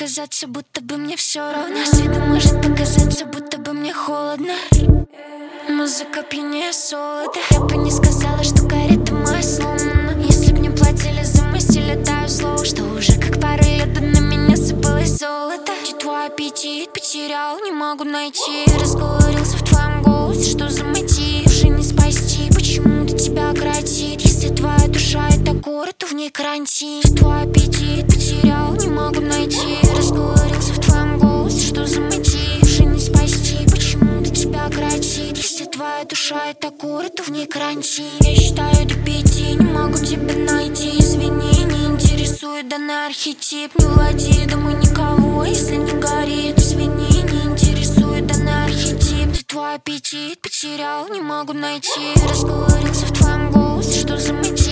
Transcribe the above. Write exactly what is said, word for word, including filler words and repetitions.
казаться, будто бы мне все равно. С виду может показаться, будто бы мне холодно. Музыка пьянее солода. Я бы не сказала, что карета моя сломана. Если б не платили за мой стиль, летаю слово, что уже как пару лет на меня сыпалось золото. Где твой аппетит потерял, не могу найти. Разговорился в твоем голосе, что за мотив? Уже не спасти, почему-то тебя кротит. Если твоя душа это город, то в ней карантин. Твой аппетит потерял, не могу найти. Разговорился в твоем голосе, что за мотив? Уже не спасти, почему-то тебя кротит. Если твоя душа это город, то в ней карантин. Я считаю до пяти, не могу тебя найти. Извини, не интересует данный архетип. Не влади, думаю, никого, если не горит. Извини, не интересует данный архетип. Ты твой аппетит потерял, не могу найти. Разговорился в твоем голосе, что за мотив?